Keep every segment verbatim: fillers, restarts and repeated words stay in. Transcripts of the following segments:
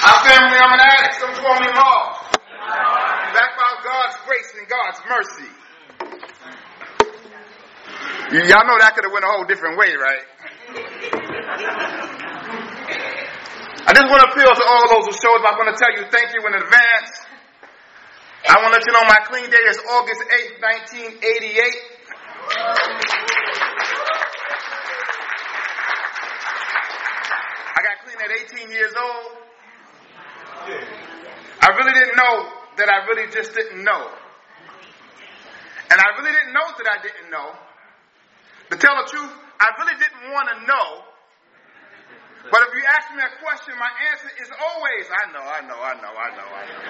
Our family, I'm an addict. Don't call me Mark. Backed by God's grace and God's mercy. Y- y'all know that could have went a whole different way, right? I just want to appeal to all those who showed up. I'm going to tell you thank you in advance. I want to let you know my clean day is August eighth, nineteen eighty-eight. I got clean at eighteen years old. I really didn't know that I really just didn't know. And I really didn't know that I didn't know. To tell the truth, I really didn't want to know. But if you ask me a question, my answer is always, I know, I know, I know, I know, I know.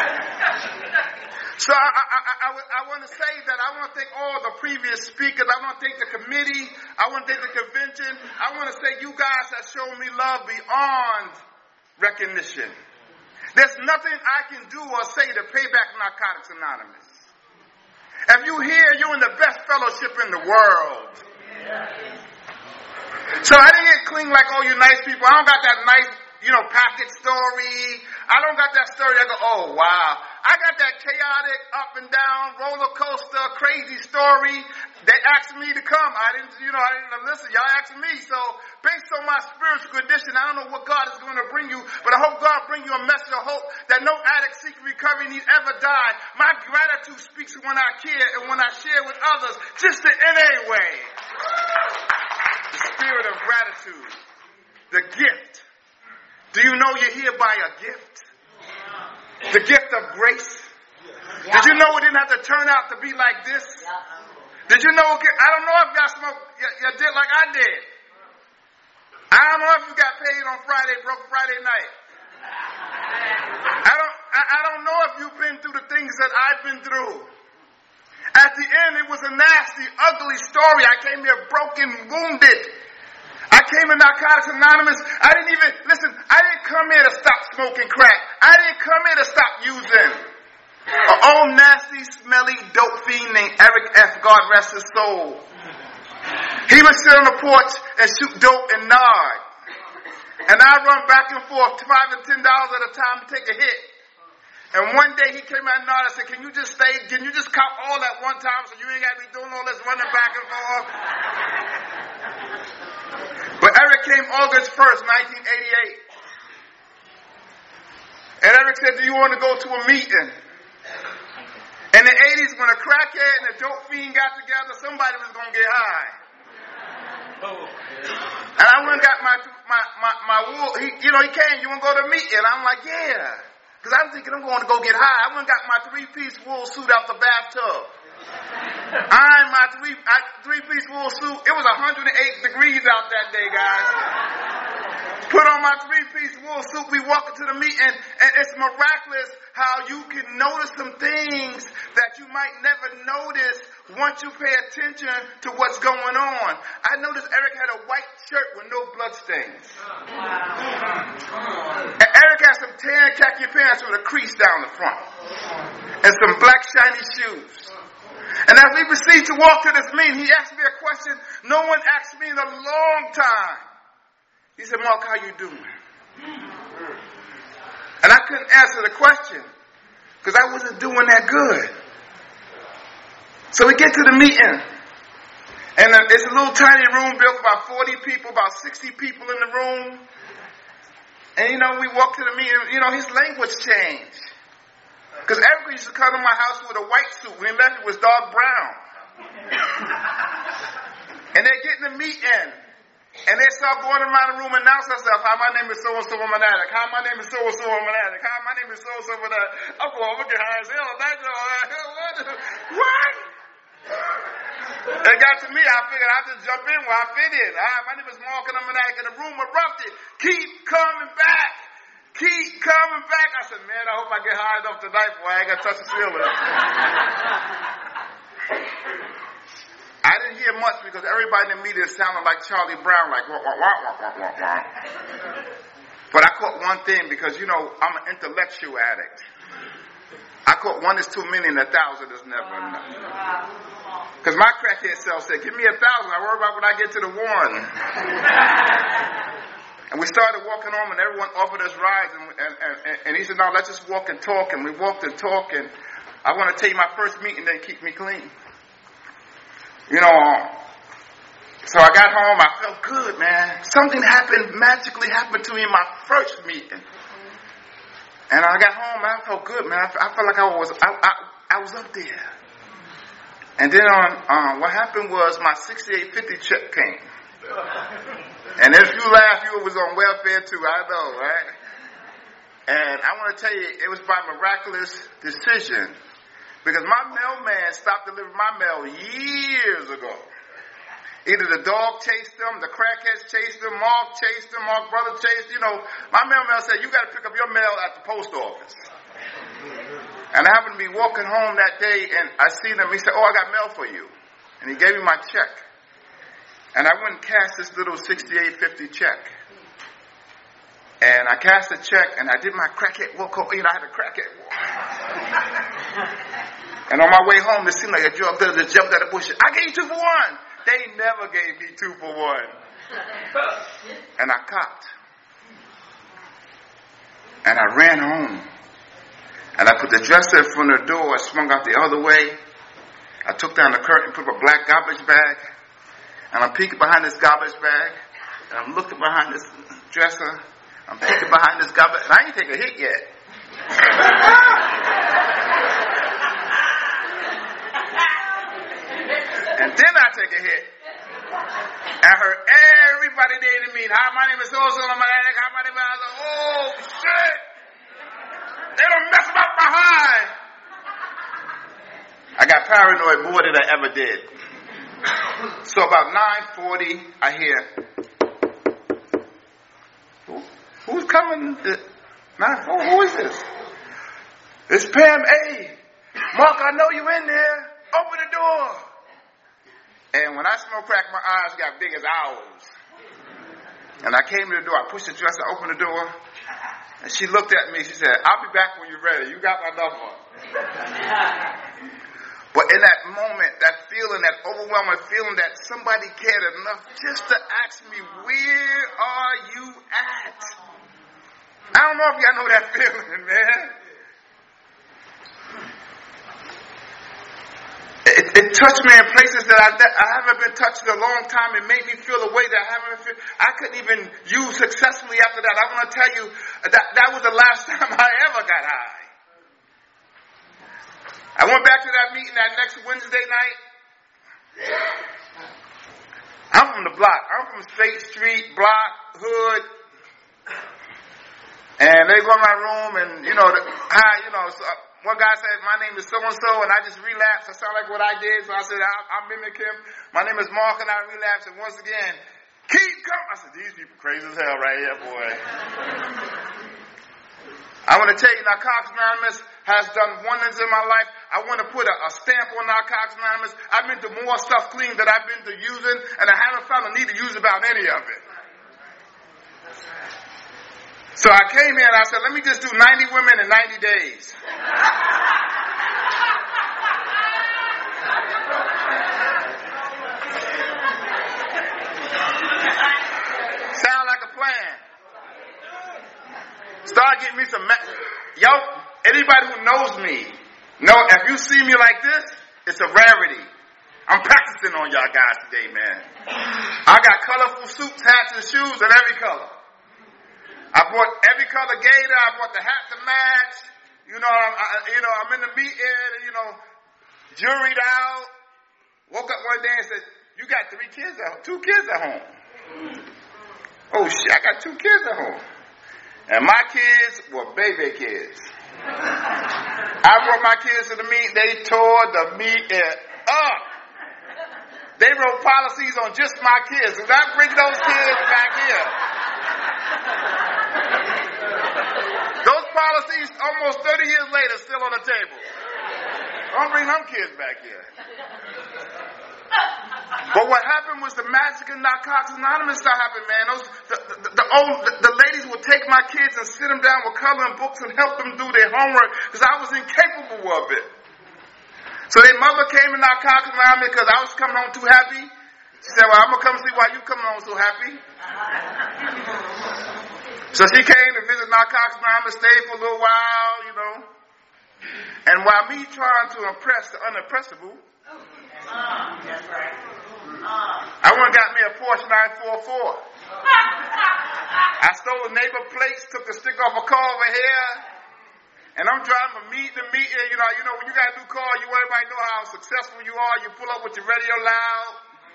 So I, I, I, I, I want to say that I want to thank all the previous speakers. I want to thank the committee. I want to thank the convention. I want to say you guys have shown me love beyond recognition. There's nothing I can do or say to pay back Narcotics Anonymous. If you here, you're in the best fellowship in the world. So I didn't get clean like all you nice people. I don't got that nice, you know, packet story. I don't got that story that go, oh, wow. I got that chaotic, up and down, roller coaster, crazy story. They asked me to come. I didn't, you know, I didn't listen. Y'all asked me. So based on my spiritual condition, I don't know what God is going to bring you, but I hope God bring you a message of hope that no addict seeking recovery need ever die. My gratitude speaks when I care and when I share with others, just in any way. The spirit of gratitude. The gift. Do you know you're here by a gift? The gift of grace. Did you know it didn't have to turn out to be like this? Did you know? I don't know if y'all smoked you, you did like I did. I don't know if you got paid on Friday, broke Friday night. I don't. I, I don't know if you've been through the things that I've been through. At the end, it was a nasty, ugly story. I came here broken, wounded. I came to Narcotics Anonymous. I didn't even, listen, I didn't come here to stop smoking crack. I didn't come here to stop using. An old, nasty, smelly dope fiend named Eric F. God rest his soul. He would sit on the porch and shoot dope and nod. And I'd run back and forth, five and ten dollars at a time to take a hit. And one day he came out and nodded and said, can you just stay, can you just cop all at one time so you ain't got to be doing all this running back and forth? But Eric came August first, nineteen eighty-eight. And Eric said, do you want to go to a meeting? In the eighties, when a crackhead and a dope fiend got together, somebody was going to get high. And I went and got my, my, my, my wool. He, you know, he came, you want to go to a meeting? I'm like, yeah. Because I'm thinking I'm going to go get high. I went and got my three-piece wool suit out the bathtub. I my three I, three-piece wool suit. It was one hundred eight degrees out that day, guys. Put on my three-piece wool suit. We walk into the meeting, and it's miraculous how you can notice some things that you might never notice once you pay attention to what's going on. I noticed Eric had a white shirt with no bloodstains. And Eric had some tan khaki pants with a crease down the front. And some black shiny shoes. And as we proceed to walk to this meeting, he asked me a question no one asked me in a long time. He said, Mark, how you doing? And I couldn't answer the question because I wasn't doing that good. So we get to the meeting. And it's a little tiny room built for about forty people, about sixty people in the room. And, you know, we walk to the meeting, you know, his language changed. Because everybody used to come to my house with a white suit. When he left, it was dark brown. And they get in the meeting. And they start going around the room and announce themselves. Hi, my name is so-and-so, I'm an addict. Hi, my name is so-and-so, I'm an addict. Hi, my name is so-and-so, I'm an addict. I'm going to get high as hell. What? It got to me. I figured I'd just jump in where I fit in. Hi, my name is Mark and I'm an addict. And the room erupted. Keep coming back. Keep coming back. I said, man, I hope I get high enough tonight before I ain't got to touch the ceiling. I didn't hear much because everybody in the media sounded like Charlie Brown, like wah, wah, wah, wah, wah, wah. But I caught one thing because, you know, I'm an intellectual addict. I caught one is too many and a thousand is never enough. Because my crackhead self said, give me a thousand. I worry about when I get to the one. And we started walking home, and everyone offered us rides. And, and, and, and he said, no, let's just walk and talk. And we walked and talked. And I want to tell you my first meeting didn't keep me clean. You know, so I got home. I felt good, man. Something happened, magically happened to me in my first meeting. And I got home, man, I felt good, man. I, I felt like I was I, I, I was up there. And then on um, what happened was my sixty-eight fifty check came. And if you laugh, you was on welfare too, I know, right? And I want to tell you, it was by miraculous decision. Because my mailman stopped delivering my mail years ago. Either the dog chased them, the crackheads chased them, Mark chased them, Mark's brother chased, you know. My mailman said, you got to pick up your mail at the post office. And I happened to be walking home that day, and I see them. He said, oh, I got mail for you. And he gave me my check. And I went and cashed this little sixty-eight fifty check. And I cashed the check, and I did my crackhead walk home. You know, I had a crackhead walk. And on my way home, it seemed like a drug dealer that jumped out of the bushes. I gave you two for one. They never gave me two for one. And I copped. And I ran home. And I put the dresser in front of the door. I swung out the other way. I took down the curtain, put a black garbage bag. And I'm peeking behind this garbage bag. And I'm looking behind this dresser. I'm peeking behind this garbage. And I ain't take a hit yet. And then I take a hit. I heard everybody there to me. Hi, my name is so-and-so. Hi, my name is... I was like, oh, shit. They don't mess up behind. I got paranoid more than I ever did. So about nine forty, I hear, Who, who's coming? To, nine forty, who is this? It's Pam A. Mark, I know you in there. Open the door. And when I smoke crack, my eyes got big as owls. And I came to the door. I pushed the dresser, opened the door. And she looked at me. She said, I'll be back when you're ready. You got my number. But in that moment, that feeling, that overwhelming feeling that somebody cared enough just to ask me, where are you at? I don't know if y'all know that feeling, man. It, it touched me in places that I, that I haven't been touched in a long time. It made me feel a way that I haven't feel, I couldn't even use successfully after that. I want to tell you that that was the last time I ever got high. I went back to that meeting that next Wednesday night. I'm from the block. I'm from State Street, block, hood. And they go in my room and, you know, the, hi, you know, so one guy said, my name is so-and-so, and I just relapsed. I sound like what I did, so I said, I'll, I'll mimic him. My name is Mark, and I relapsed. And once again, keep coming. I said, these people crazy as hell right here, boy. I want to tell you, Narcotics Anonymous has done wonders in my life. I want to put a, a stamp on Narcotics Anonymous. I've been to more stuff clean that I've been to using, and I haven't found a need to use about any of it. So I came here and I said, let me just do ninety women in ninety days. Sound like a plan. Start getting me some... Ma- Yo, anybody who knows me, know if you see me like this, it's a rarity. I'm practicing on y'all guys today, man. I got colorful suits, hats, and shoes in every color. I bought every color gator. I bought the hat to match. You know, I'm, I, you know, I'm in the meat area, you know, jewelried out. Woke up one day and said, you got three kids at home, two kids at home. Oh, shit, I got two kids at home. And my kids were baby kids. I brought my kids to the meet. They tore the meet up. They wrote policies on just my kids. Did I bring those kids back here? Those policies, almost thirty years later, still on the table. Don't bring them kids back here. But what happened was the magic of Narcotics Anonymous started happening, man. Those, the, the, the, old, the, the ladies would take my kids and sit them down with coloring books and help them do their homework because I was incapable of it. So their mother came to Narcotics Anonymous because I was coming home too happy. She said, well, I'm going to come see why you coming home so happy. So she came to visit Narcotics Anonymous, stayed for a little while, you know. And while me trying to impress the unimpressible, Uh, that's right. Uh. I went and got me a Porsche nine forty-four. I stole a neighbor plates, took the stick off a car over here, and I'm driving from meet to meet. You know, you know when you got a new car, you want everybody to know how successful you are. You pull up with your radio loud.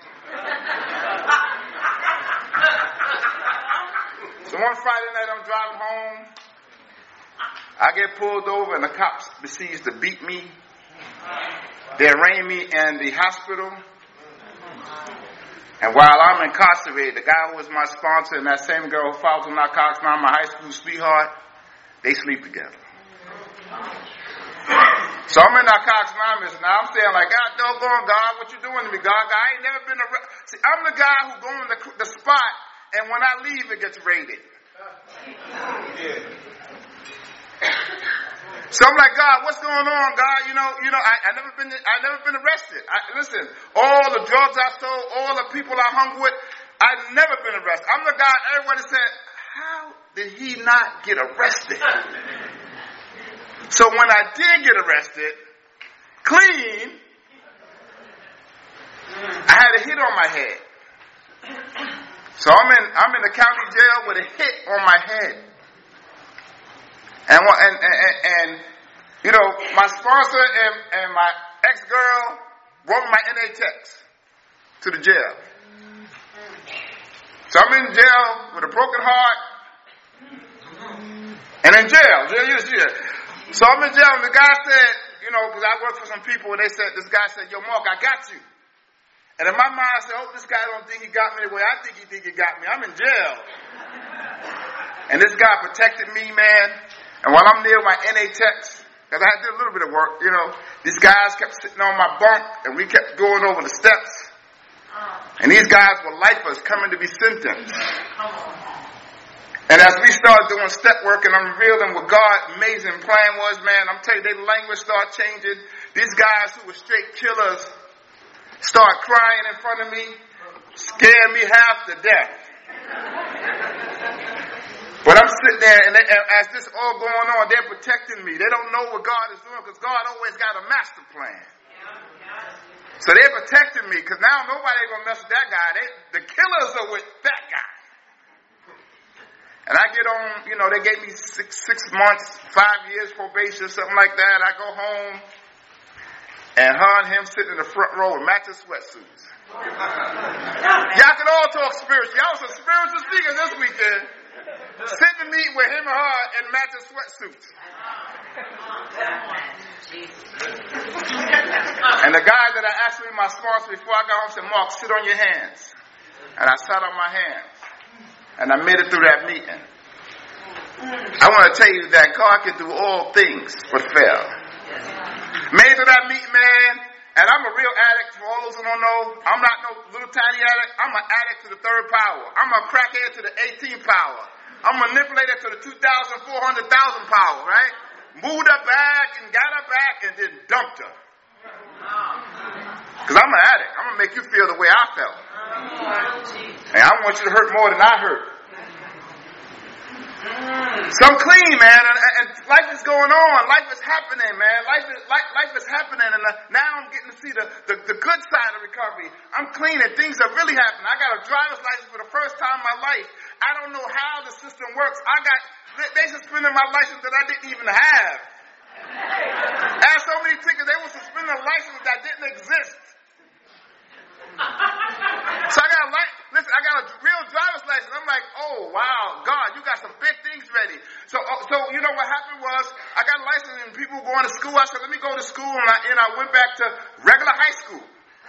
So one Friday night, I'm driving home. I get pulled over, and the cops proceeds to beat me. They arraigned me in the hospital. And while I'm incarcerated, the guy who was my sponsor and that same girl who followed to Narcotics Anonymous, my high school sweetheart, they sleep together. So I'm in Narcotics Anonymous, and I'm saying like, God, doggone God, what you doing to me, God? I ain't never been arrested. See, I'm the guy who go in the, the spot, and when I leave, it gets raided. Yeah. So I'm like, God, what's going on, God? You know, you know, I, I never been, I never been arrested. I, listen, all the drugs I sold, all the people I hung with, I've never been arrested. I'm the guy everybody said, how did he not get arrested? So when I did get arrested, clean, I had a hit on my head. So I'm in, I'm in the county jail with a hit on my head. And, and, and, and you know, my sponsor and, and my ex-girl wrote my N A text to the jail. So I'm in jail with a broken heart and in jail. jail. So I'm in jail and the guy said, you know, because I worked for some people and they said, this guy said, yo, Mark, I got you. And in my mind, I said, oh, this guy don't think he got me the way I think he think he got me. I'm in jail. And this guy protected me, man. And while I'm near my N A text, because I did a little bit of work, you know, these guys kept sitting on my bunk, and we kept going over the steps. And these guys were lifers coming to be sentenced. And as we started doing step work, and I'm revealing what God's amazing plan was, man, I'm telling you, their language started changing. These guys who were straight killers start crying in front of me, scared me half to death. But I'm sitting there, and, they, and as this all going on, they're protecting me. They don't know what God is doing, because God always got a master plan. So they're protecting me, because now nobody going to mess with that guy. They, the killers are with that guy. And I get on, you know, they gave me six, six months, five years probation, something like that. I go home, and her and him sitting in the front row with matching sweatsuits. Y'all can all talk spiritual. Y'all was some spiritual speakers this weekend. Sitting to meet with him and her in matching sweatsuits. And the guy that I actually my sponsor before I got home said, Mark, sit on your hands. And I sat on my hands. And I made it through that meeting. I want to tell you that God can do all things but fail. Made it through that meeting, man. And I'm a real addict, for all those who don't know. I'm not no little tiny addict. I'm an addict to the third power. I'm a crackhead to the eighteenth power. I'm a manipulator to the two thousand, four hundred thousand power, right? Moved her back and got her back and then dumped her. Because I'm an addict. I'm going to make you feel the way I felt. And I want you to hurt more than I hurt. So I'm clean, man, and, and life is going on. Life is happening, man. Life is life, life is happening, and uh, now I'm getting to see the, the, the good side of recovery. I'm clean, and things are really happening. I got a driver's license for the first time in my life. I don't know how the system works. I got they suspended my license that I didn't even have. I had so many tickets, they were suspending a license that didn't exist. So I got a li- listen, I got a real driver's license. I'm like, oh wow, God, you got some big things ready. So, uh, so you know what happened was, I got a license and people were going to school. I said, let me go to school, and I, and I went back to regular high school.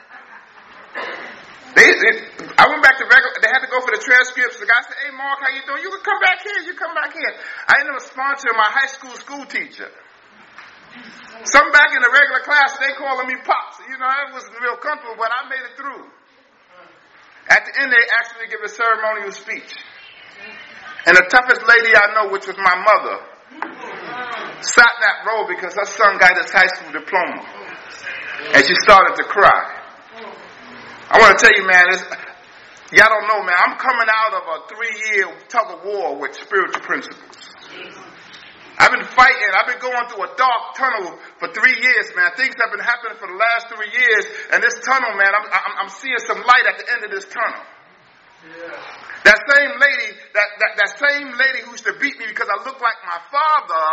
They, they, I went back to regular. They had to go for the transcripts. The guy said, hey Mark, how you doing? You can come back here. You come back here. I ended up sponsoring my high school school teacher. Some back in the regular class, they calling me Pops. You know, I wasn't real comfortable, but I made it through. At the end, they asked me to give a ceremonial speech. And the toughest lady I know, which was my mother, sat in that row because her son got his high school diploma. And she started to cry. I want to tell you, man, it's, Y'all don't know, man. I'm coming out of a three-year tug of war with spiritual principles. I've been fighting. I've been going through a dark tunnel for three years, man. Things have been happening for the last three years. And this tunnel, man, I'm, I'm, I'm seeing some light at the end of this tunnel. Yeah. That same lady, that, that, that same lady who used to beat me because I looked like my father,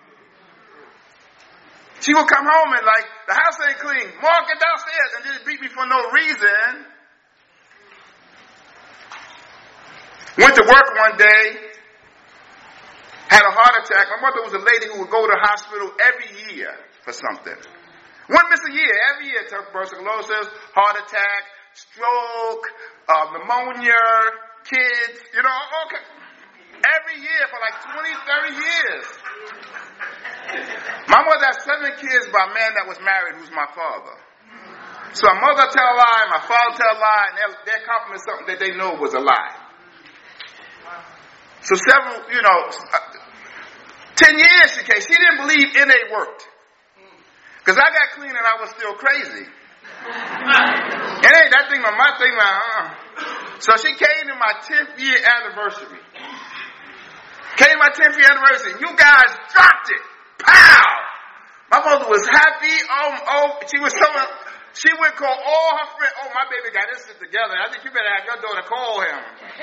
she would come home and like, the house ain't clean. Mark, get downstairs, and just beat me for no reason. Went to work one day, had a heart attack. My mother was a lady who would go to the hospital every year for something. Wouldn't miss a year. Every year, tuberculosis, heart attack, stroke, uh, pneumonia, kids, you know, okay. Every year for like twenty, thirty years. My mother had seven kids by a man that was married who's my father. So my mother tell a lie, my father tell a lie, and they're, they're compliment something that they know was a lie. So several, you know, ten years she came. She didn't believe N A worked. Because I got clean and I was still crazy. It ain't that thing, but my thing, like, uh. So she came to my tenth year anniversary. Came to my tenth year anniversary. You guys dropped it. Pow! My mother was happy. Oh, oh, she was so, she would call all her friends. Oh, my baby got this shit together. I think you better have your daughter call him.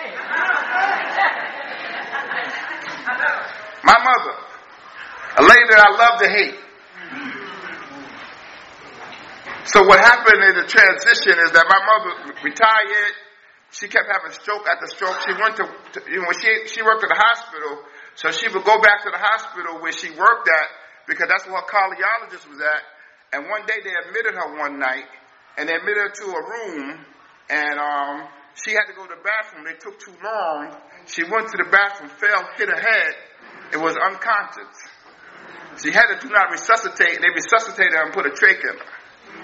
My mother, a lady that I love to hate. So what happened in the transition is that my mother retired. She kept having stroke after stroke. She went to, to you know, she she worked at the hospital, so she would go back to the hospital where she worked at because that's where her cardiologist was at. And one day they admitted her one night, and they admitted her to a room, and um, she had to go to the bathroom. They took too long. She went to the bathroom, fell, hit her head, and was unconscious. She had to do not resuscitate, and they resuscitated her and put a trach in her.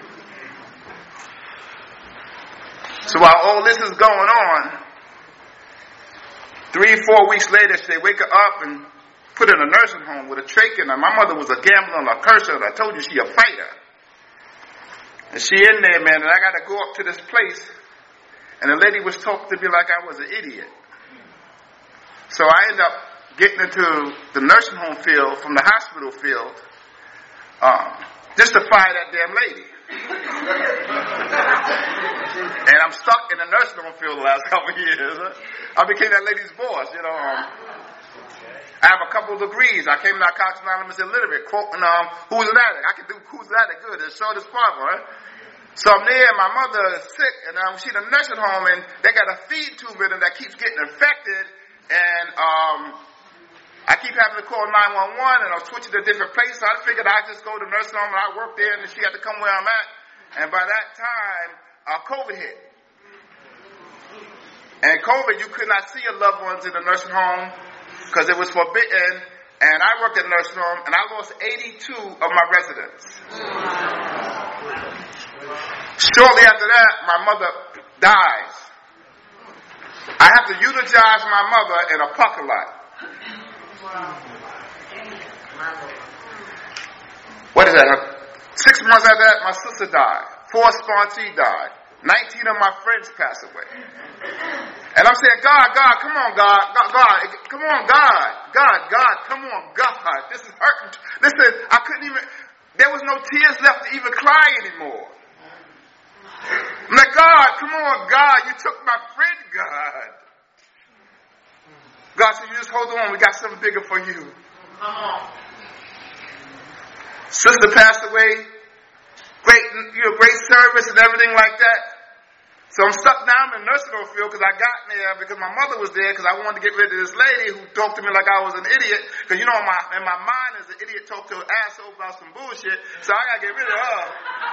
So while all this is going on, three, four weeks later, they wake her up and put her in a nursing home with a trach in her. My mother was a gambler and a cursor, and I told you she a fighter. And she in there, man, and I got to go up to this place, and the lady was talking to me like I was an idiot. So I ended up getting into the nursing home field from the hospital field, um, just to fire that damn lady. And I'm stuck in the nursing home field the last couple of years. I became that lady's boss, you know. Um, I have a couple of degrees. I came to Narcotics Anonymous illiterate, quoting um, Who's an Addict. I can do Who's an Addict good. It's short as possible, right? So I'm there, my mother is sick, and um, she's in a nursing home, and they got a feed tube in her that keeps getting infected, and um, I keep having to call nine one one, and I'm switching to different places. So I figured I'd just go to the nursing home, and I work there, and she had to come where I'm at. And by that time, uh, COVID hit. And COVID, you could not see your loved ones in the nursing home because it was forbidden. And I worked at a nursing home, and I lost eighty-two of my residents. Shortly after that, my mother dies. I have to eulogize my mother in a parking lot. What is that? Six months after that, my sister died. Four sponsees died. Nineteen of my friends passed away. And I'm saying, God, God, come on, God, God, God, come on, God, God, God, come on, God. This is hurting. Listen, I couldn't even, there was no tears left to even cry anymore. I'm like, God, come on, God, you took my friend, God. God said, you just hold on, we got something bigger for you. Come on. Sister passed away, great, you know, great service and everything like that. So I'm stuck down in the nursing home field because I got there because my mother was there because I wanted to get rid of this lady who talked to me like I was an idiot. Because you know, in my, in my mind, as an idiot talked to an asshole about some bullshit, so I got to get rid of her.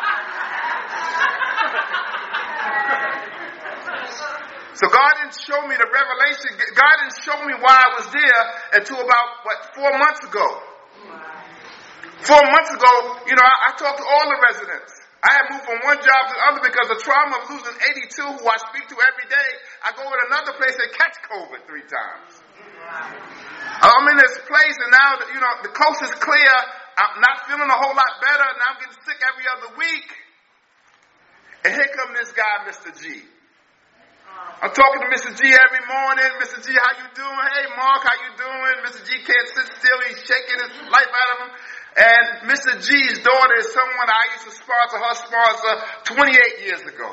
So God didn't show me the revelation. God didn't show me why I was there until about, what, four months ago. Four months ago, you know, I, I talked to all the residents. I had moved from one job to the other because the trauma of losing eighty-two, who I speak to every day. I go to another place and catch COVID three times. I'm in this place, and now, you know, the coast is clear. I'm not feeling a whole lot better. Now I'm getting sick every other week. And here comes this guy, Mister G. I'm talking to Mister G every morning. Mister G, how you doing? Hey, Mark, how you doing? Mister G can't sit still. He's shaking his life out of him. And Mister G's daughter is someone I used to sponsor, her sponsor, twenty-eight years ago.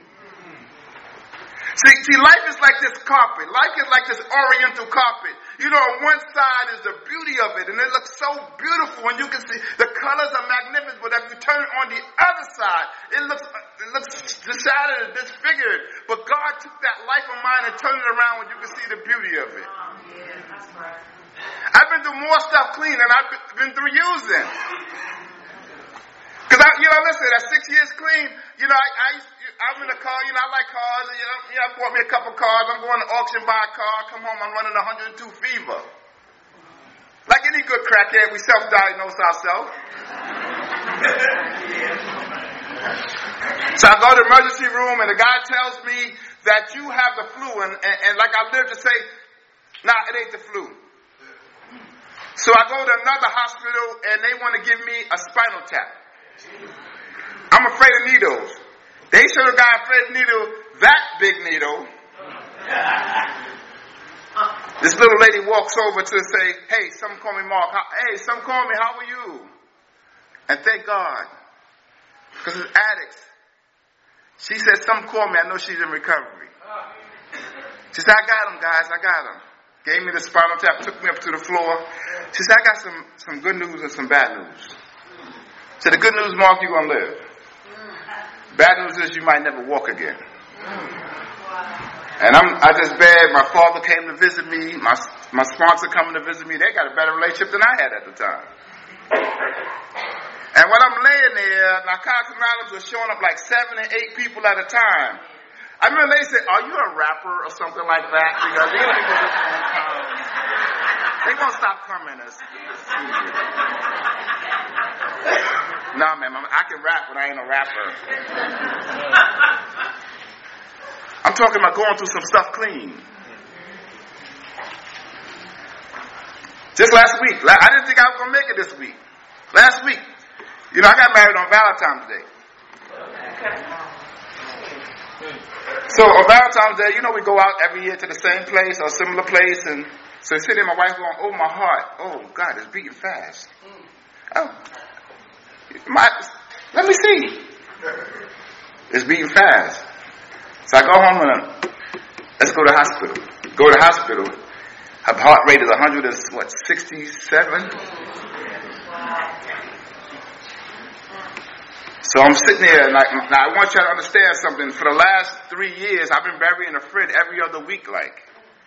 See, see, life is like this carpet. Life is like this oriental carpet. You know, on one side is the beauty of it, and it looks so beautiful, and you can see the colors are magnificent. But if you turn it on the other side, it looks it looks disheveled and disfigured. But God took that life of mine and turned it around, and you can see the beauty of it. Oh, yeah, that's right. I've been through more stuff clean than I've been through using. Because I, you know, listen, at six years clean, you know, I, I used, I'm in a car, you know, I like cars, and, you know, yeah, I bought me a couple cars, I'm going to auction, buy a car, come home, I'm running one hundred two fever. Like any good crackhead, we self-diagnose ourselves. So I go to the emergency room, and the guy tells me that you have the flu, and, and, and like I live to say, nah, it ain't the flu. So I go to another hospital, and they want to give me a spinal tap. I'm afraid of needles. They show the guy afraid of needle, that big needle. This little lady walks over to say, hey, some call me Mark. Hey, some call me, how are you? And thank God. Because it's addicts. She said, some call me, I know she's in recovery. She said, I got him, guys, I got him. Gave me the spinal tap, took me up to the floor. She said, I got some, some good news and some bad news. So the good news, Mark, you're going to live. Bad news is you might never walk again. And I'm, I just bad. My father came to visit me. My my sponsor coming to visit me. They got a better relationship than I had at the time. And when I'm laying there, Narcotics Anonymous was showing up like seven and eight people at a time. I remember they said, are you a rapper or something like that? Because these people just won't come. They're going to stop coming to see you. Nah, man, I can rap, but I ain't a rapper. I'm talking about going through some stuff clean. Just last week, I didn't think I was going to make it this week. Last week, you know, I got married on Valentine's Day. So on Valentine's Day, you know, we go out every year to the same place or similar place, and so sitting there, my wife going, oh, my heart, oh, God, it's beating fast. Oh, my, let me see. It's beating fast. So I go home and let's go to the hospital. Go to the hospital. Her heart rate is one hundred, what, sixty-seven? So I'm sitting there, and I, now I want you to understand something. For the last three years, I've been burying a friend every other week, like.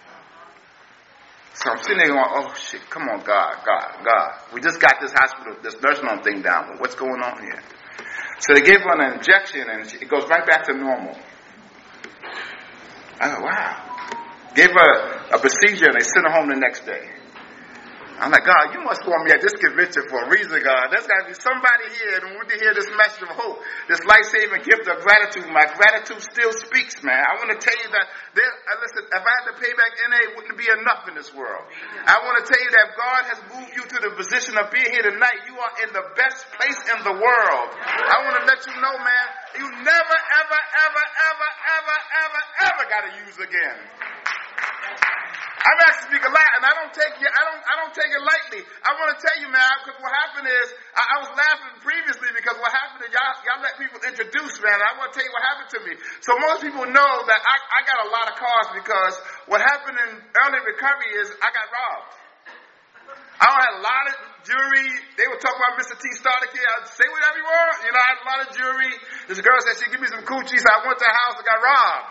So I'm sitting there going, oh shit, come on, God, God, God. We just got this hospital, this nursing home thing down, but what's going on here? So they gave her an injection, and she, it goes right back to normal. I go, wow. Gave her a procedure, and they sent her home the next day. I'm like, God, you must want me at this convention for a reason, God. There's got to be somebody here that want to hear this message of hope, this life-saving gift of gratitude. My gratitude still speaks, man. I want to tell you that, there, listen, if I had to pay back N A, it wouldn't be enough in this world. I want to tell you that God has moved you to the position of being here tonight. You are in the best place in the world. I want to let you know, man, you never, ever, ever, ever, ever, ever, ever got to use again. I'm actually speaking a lot, and I don't take it. I don't. I don't take it lightly. I want to tell you, man, because what happened is I, I was laughing previously because what happened is y'all, y'all let people introduce, man. And I want to tell you what happened to me. So most people know that I, I got a lot of cars because what happened in early recovery is I got robbed. I don't have a lot of jewelry. They were talking about Mister T starter kit. I'd say whatever you want. You know, I had a lot of jewelry. This girl said she'd give me some coochie, so I went to her house and got robbed.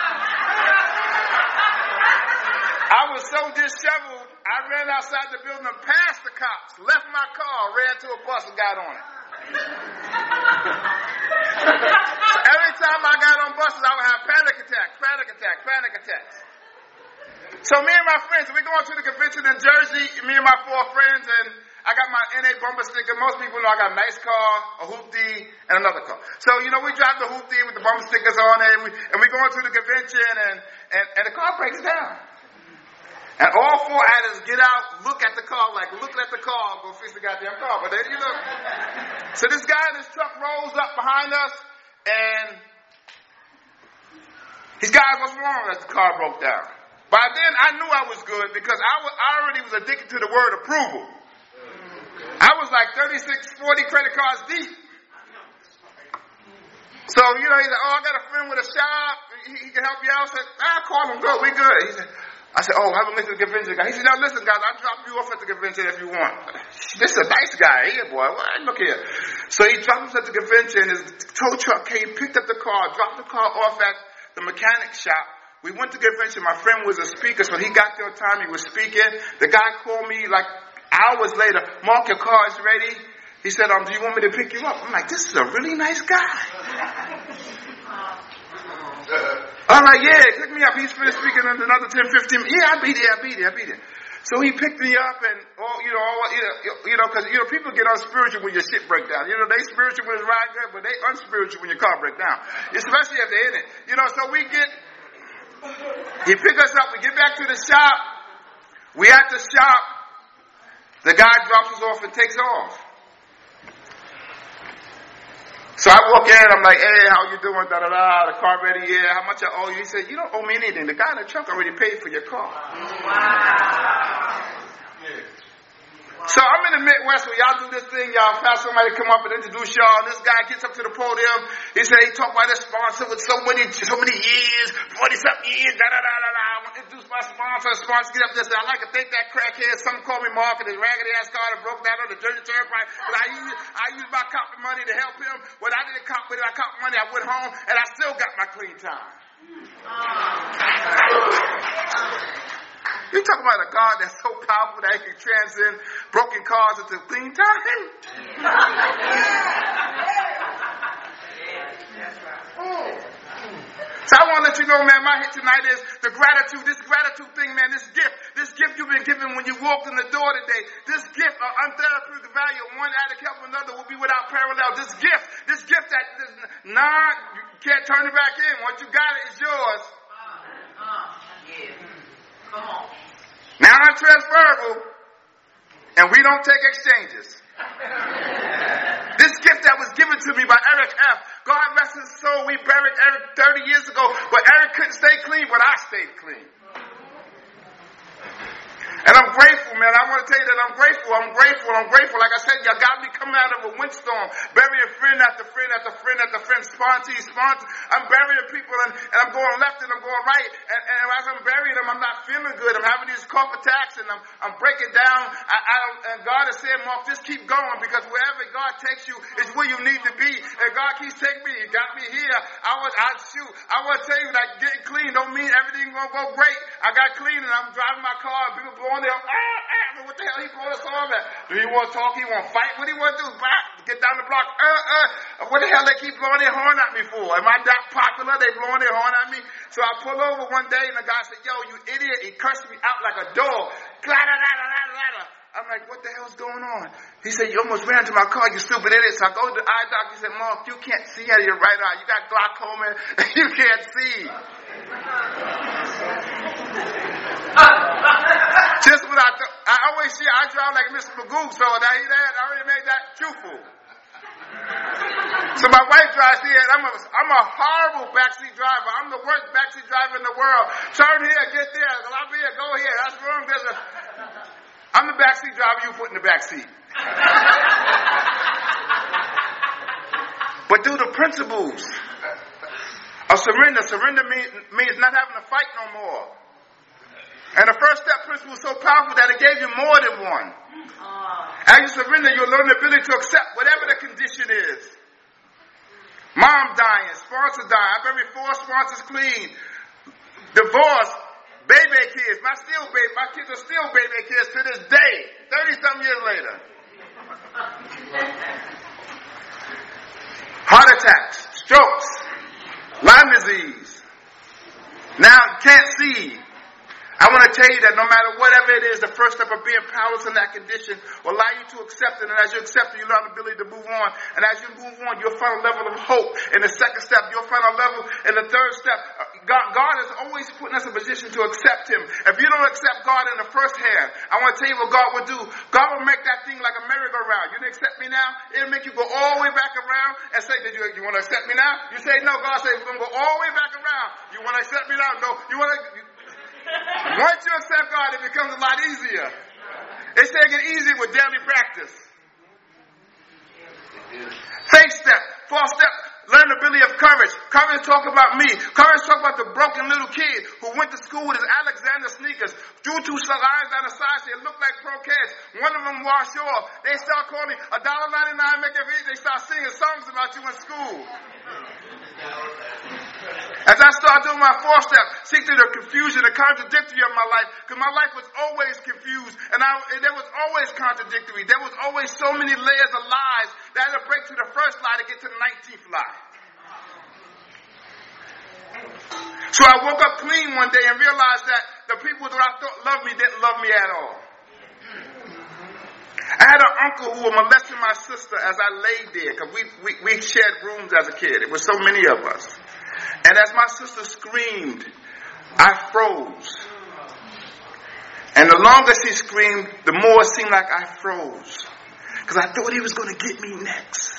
I was so disheveled, I ran outside the building and passed the cops, left my car, ran to a bus and got on it. Every time I got on buses, I would have panic attacks, panic attacks, panic attacks. So me and my friends, we're going to the convention in Jersey, me and my four friends, and I got my N A bumper sticker. Most people know I got a nice car, a hoopty, and another car. So, you know, we drive the hoopty with the bumper stickers on it, and we, and we go into the convention, and, and, and the car breaks down. And all four addicts get out, look at the car, like, look at the car, go fix the goddamn car. But then, you know. So this guy in his truck rolls up behind us, and He's, God, what's wrong as the car broke down? By then, I knew I was good because I, was, I already was addicted to the word approval. I was like thirty-six, forty credit cards deep. So, you know, he said, oh, I got a friend with a shop. He, he can help you out. I said, ah, call him. Good. We good. He said, I said, oh, I haven't listened to the convention guy. He said, now listen, guys, I'll drop you off at the convention if you want. This is a nice guy. Here, boy. Well, look here. So he dropped us at the convention. His tow truck came, picked up the car, dropped the car off at the mechanic shop. We went to the convention. My friend was a speaker, so he got there on time. He was speaking. The guy called me like hours later. Mark, your car is ready. He said, um, do you want me to pick you up? I'm like, this is a really nice guy. I'm like, yeah, pick me up. He's finished speaking in another ten, fifteen minutes. Yeah, I'll be there, I'll be there, I'll be there. So he picked me up and, all, you know, all, you know, because, you know, people get unspiritual when your shit break down. You know, they spiritual when it's riding good, but they unspiritual when your car break down. Especially if they're in it. You know, so we get, he pick us up, we get back to the shop. We at the shop. The guy drops us off and takes off. So I walk in, I'm like, hey, how you doing? Da da da. The car ready? Yeah. How much I owe you? He said, you don't owe me anything. The guy in the truck already paid for your car. Wow. Yeah. So I'm in the Midwest where y'all do this thing, y'all have somebody come up and introduce y'all. This guy gets up to the podium. He said he talked about his sponsor with so many, so many years, forty something years. Da da da da da. I want to introduce my sponsor. The sponsor get up there and say, I'd like to thank that crackhead. Some call me Mark and his raggedy ass car that broke down on the Jersey Turnpike. But I use, I used my company money to help him. When I didn't cop with it, I cop money. I went home and I still got my clean time. You talking about a God that's so powerful that he can transcend broken cars into clean time? So I want to let you know, man, my hit tonight is the gratitude, this gratitude thing, man, this gift, this gift you've been given when you walked in the door today, this gift of untherapeutic value, one addict help another will be without parallel. This gift, this gift that, this, nah, you can't turn it back in. Once you got it, it's yours. Uh, uh, yeah. Come on. Now I'm transferable, and we don't take exchanges. This gift that was given to me by Eric F. God rest his soul, we buried Eric thirty years ago, but Eric couldn't stay clean, but I stayed clean. And I'm grateful, man. I want to tell you that I'm grateful. I'm grateful. I'm grateful. Like I said, y'all got me coming out of a windstorm, burying friend after friend after friend after friend, sponsor, sponsor. I'm burying people, and, and I'm going left and I'm going right. And, and as I'm burying them, I'm not feeling good. I'm having these cough attacks, and I'm, I'm breaking down. I, I, and God is saying, Mark, just keep going, because wherever God takes you is where you need to be. And God keeps taking me. He got me here. I was, I shoot. I want to tell you that getting clean don't mean everything gonna go great. I got clean, and I'm driving my car, and people blowing their, ah, ah, what the hell he blowing us on at? Do he want to talk? He want to fight? What do he want to do? Bah, get down the block. Uh, uh. What the hell they keep blowing their horn at me for? Am I that popular? They blowing their horn at me? So I pull over one day, and the guy said, yo, you idiot. He cursed me out like a dog. I'm like, what the hell's going on? He said, you almost ran into my car, you stupid idiot. So I go to the eye doctor. He said, Mark, you can't see out of your right eye. You got glaucoma. You can't see. Just what I thought. I always see, I drive like Mister Magoo, so that he that I already made that truthful. So my wife drives here, and I'm a, I'm a horrible backseat driver. I'm the worst backseat driver in the world. Turn here, get there. I'll be here, go here. That's wrong. There's a, I'm the backseat driver, you put in the backseat. But through the principles of surrender, surrender means, means not having to fight no more. And the first step principle is so powerful that it gave you more than one. As you surrender, you'll learn the ability to accept whatever the condition is. Mom dying, sponsor dying. I buried four sponsors clean. Divorce, baby kids. My still baby, my kids are still baby kids to this day, thirty some years later. Heart attacks, strokes, Lyme disease. Now can't see. I want to tell you that no matter whatever it is, the first step of being powerless in that condition will allow you to accept it. And as you accept it, you'll have the ability to move on. And as you move on, you'll find a level of hope. In the second step, you'll find a level. In the third step, God, God is always putting us in a position to accept Him. If you don't accept God in the first hand, I want to tell you what God will do. God will make that thing like a merry-go-round. You didn't accept me now? It'll make you go all the way back around and say, Did you, you want to accept me now? You say no. God says, we're going to go all the way back around. You want to accept me now? No. You want to... You, Once you accept God, it becomes a lot easier. They say it gets easier with daily practice. Faith step, fourth step, learn the ability of courage. Courage talk about me. Courage talk about the broken little kid who went to school with his Alexander sneakers, drew two lines down the side, they looked like croquettes. One of them washed off. They start calling a dollar ninety-nine make it easy. They start singing songs about you in school. As I start doing my fourth step, seek through the confusion, the contradictory of my life, because my life was always confused, and, I, and there was always contradictory. There was always so many layers of lies that I had to break through the first lie to get to the nineteenth lie. So I woke up clean one day and realized that the people that I thought loved me didn't love me at all. I had an uncle who was molesting my sister as I laid there, because we, we, we shared rooms as a kid. It was so many of us. And as my sister screamed, I froze. And the longer she screamed, the more it seemed like I froze. Because I thought he was going to get me next.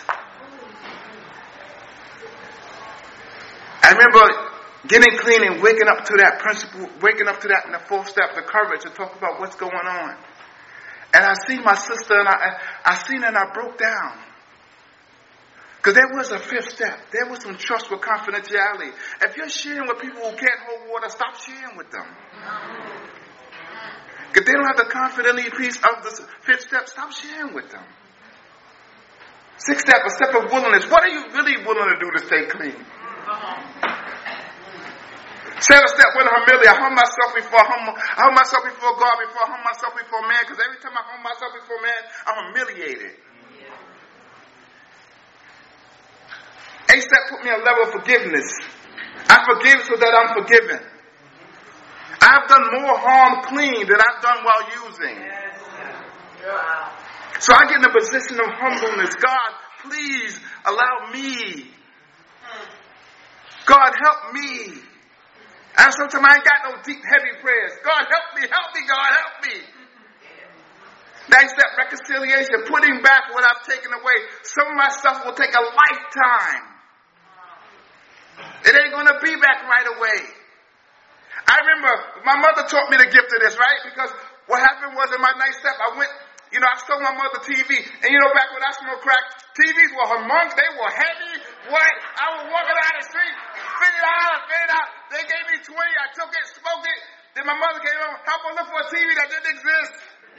I remember getting clean and waking up to that principle, waking up to that in the fourth step, the courage to talk about what's going on. And I seen my sister and I, I seen her and I broke down. Because there was a fifth step. There was some trust with confidentiality. If you're sharing with people who can't hold water, stop sharing with them. If they don't have the confidentiality piece of the fifth step, stop sharing with them. Sixth step, a step of willingness. What are you really willing to do to stay clean? Seventh step, with humility. I humble myself before humble. I humble myself before God, before I humble myself before man. Because every time I humble myself before man, I'm humiliated. Eighth step put me on a level of forgiveness. I forgive so that I'm forgiven. I've done more harm clean than I've done while using. So I get in a position of humbleness. God, please allow me. God, help me. And sometimes I ain't got no deep, heavy prayers. God, help me, help me, God, help me. Next step, reconciliation, putting back what I've taken away. Some of my stuff will take a lifetime. It ain't going to be back right away. I remember my mother taught me the gift of this, right? Because what happened was in my next step, I went, you know, I stole my mother T V. And you know, back when I smoked crack, T Vs were humongous. They were heavy. What? I was walking down the street, fifty dollars, fifty dollars. They gave me twenty. I took it, smoked it. Then my mother came home, help her look for a T V that didn't exist.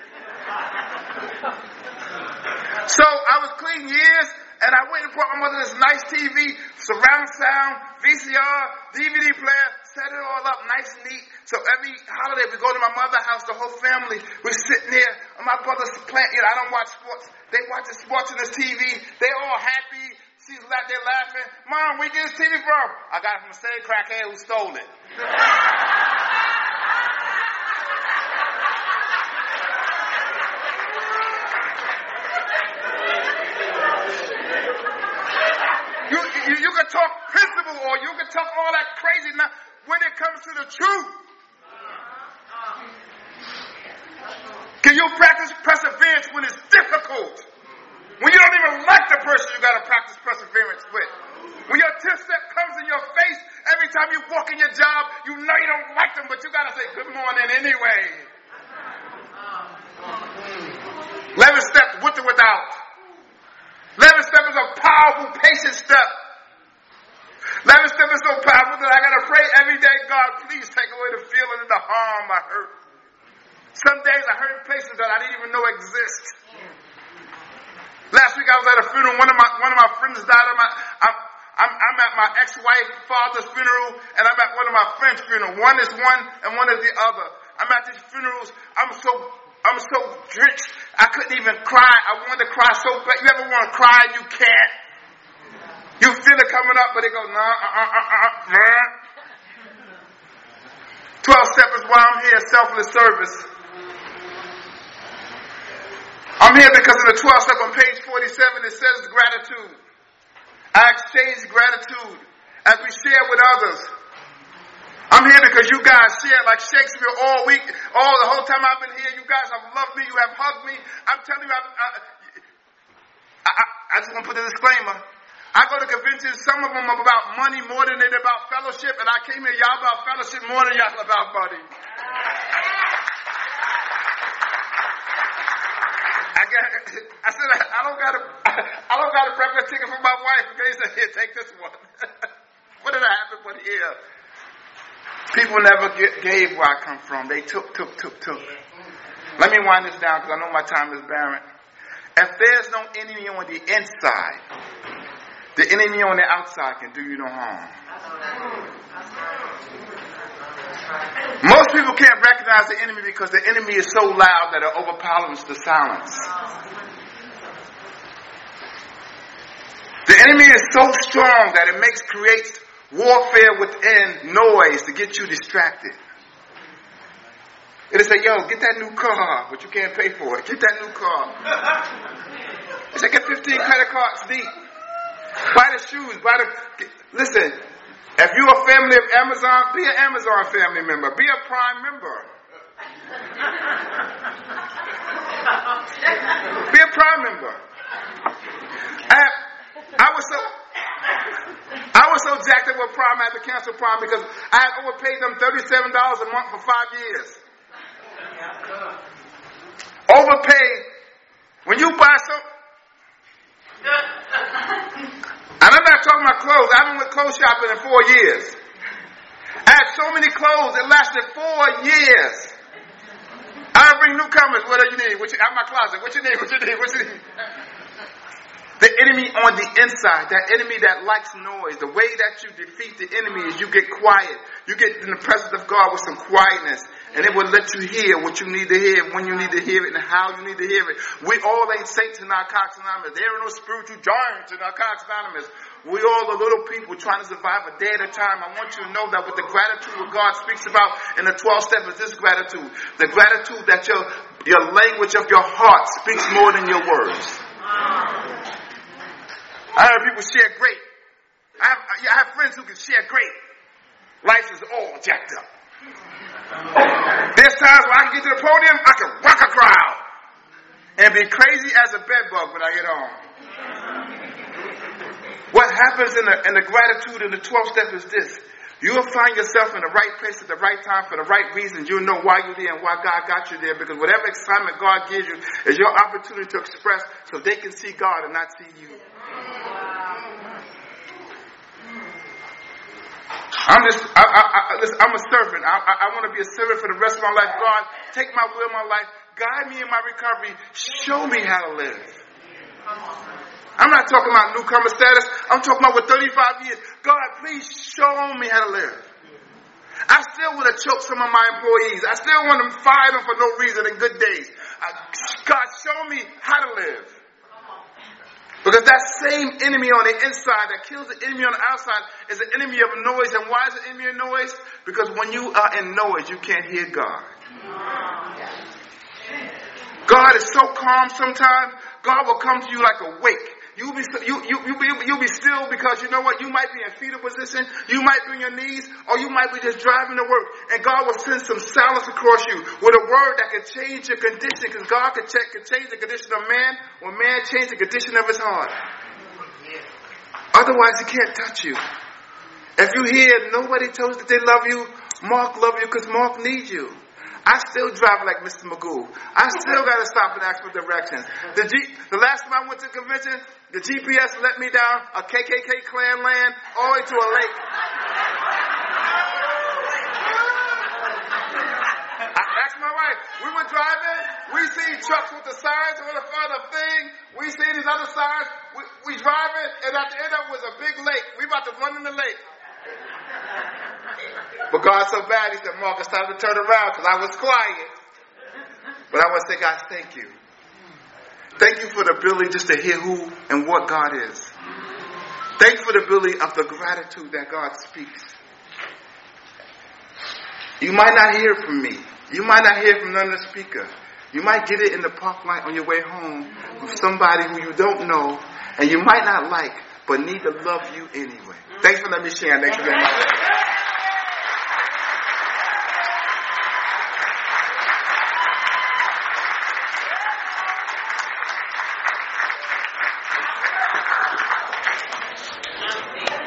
So I was clean years, and I went and brought my mother this nice T V, surround sound, V C R, D V D player, set it all up nice and neat. So every holiday we go to my mother's house, the whole family, we're sitting there, and my brother's playing, you know, I don't watch sports. They watch the sports on this T V. They all happy. She's out there laughing. Mom, where you get this T V from? I got it from the same crackhead who stole it. You, you, you can talk principle or you can talk all that crazy. Now, when it comes to the truth, can you practice perseverance when it's difficult? When you don't even like the person you got to practice perseverance with. When your tenth step comes in your face, every time you walk in your job, you know you don't like them, but you got to say good morning anyway. Eleventh step, with or without. Eleventh step is a powerful, patient step. Eleventh step is so powerful that I got to pray every day, God, please take away the feeling of the harm I hurt. Some days I hurt places that I didn't even know exist. Last week I was at a funeral. One of my one of my friends died. I'm at, I'm, I'm, I'm at my ex-wife father's funeral, and I'm at one of my friends' funeral. One is one, and one is the other. I'm at these funerals. I'm so I'm so drenched. I couldn't even cry. I wanted to cry so bad. You ever want to cry and you can't? You feel it coming up, but it goes nah, uh, uh, uh, uh, nah. Twelve twelve-steppers, while I'm here, selfless service. I'm here because in the twelfth step on page forty-seven, it says gratitude. I exchange gratitude as we share with others. I'm here because you guys shared like Shakespeare all week, all the whole time I've been here. You guys have loved me. You have hugged me. I'm telling you, I, I, I, I just want to put a disclaimer. I go to conventions, some of them are about money more than they're about fellowship, and I came here, y'all about fellowship more than y'all about money. I got, I said, I don't got a, I don't got a breakfast ticket for my wife. Okay, he said, here, take this one. What did I happen but here? People never get, gave where I come from. They took, took, took, took. Let me wind this down because I know my time is barren. If there's no enemy on the inside, the enemy on the outside can do you no harm. Most people can't recognize the enemy because the enemy is so loud that it overpowers the silence. The enemy is so strong that it makes creates warfare within noise to get you distracted. It'll say, yo, get that new car, but you can't pay for it. Get that new car. It say, get fifteen credit cards deep. Buy the shoes, buy the... Listen, if you're a family of Amazon, be an Amazon family member. Be a Prime member. Be a Prime member. I, I was so... I was so jacked up with Prime, I had to cancel Prime because I had overpaid them thirty-seven dollars a month for five years. Overpaid. When you buy some... And I'm not talking about clothes. I've been with clothes shopping in four years. I had so many clothes, it lasted four years. I bring newcomers, what do you need? What you, out of my closet, what you need, what you need, what you need? The enemy on the inside, that enemy that likes noise, the way that you defeat the enemy is you get quiet. You get in the presence of God with some quietness. And it will let you hear what you need to hear, when you need to hear it, and how you need to hear it. We all ain't saints in Narcotics Anonymous. There are no spiritual giants in Narcotics Anonymous. We all are little people trying to survive a day at a time. I want you to know that with the gratitude what God speaks about in the twelve steps is this gratitude. The gratitude that your, your language of your heart speaks more than your words. I heard people share great. I have, I have friends who can share great. Life is all jacked up. There's times where I can get to the podium, I can rock a crowd and be crazy as a bedbug when I get home. What happens in the, in the gratitude in the twelve step is this. You'll find yourself in the right place at the right time for the right reason. You'll know why you're there and why God got you there, because whatever excitement God gives you is your opportunity to express so they can see God and not see you. I'm just, I, I, I, listen, I'm a servant. I, I, I want to be a servant for the rest of my life. God, take my will, my life, guide me in my recovery, show me how to live. I'm not talking about newcomer status. I'm talking about with thirty-five years. God, please show me how to live. I still would have choked some of my employees. I still want to fire them for no reason in good days. I, God, show me how to live. Because that same enemy on the inside that kills the enemy on the outside is an enemy of noise. And why is it enemy of noise? Because when you are in noise, you can't hear God. God is so calm sometimes. God will come to you like a wake. You'll be, you, you, you, you'll be still because you know what? You might be in fetal position. You might be on your knees. Or you might be just driving to work. And God will send some silence across you with a word that can change your condition. Because God can, check, can change the condition of man or man change the condition of his heart. Otherwise, he can't touch you. If you hear nobody tells that they love you, Mark love you because Mark needs you. I still drive like Mister Magoo. I still got to stop and ask for directions. The, G, the last time I went to the convention, the G P S let me down a K K K Klan land all the way to a lake. I asked my wife, we were driving, we see trucks with the signs on the front of thing, we see these other signs, we, we driving, and at the end of it was a big lake. We about to run in the lake. But God's so bad, he said, Mark, it's time to turn around because I was quiet. But I want to say, God, thank you. Thank you for the ability just to hear who and what God is. Thank you for the ability of the gratitude that God speaks. You might not hear from me. You might not hear from none of the speakers. You might get it in the park light on your way home with somebody who you don't know and you might not like, but need to love you anyway. Thanks for letting me share. Thanks for letting me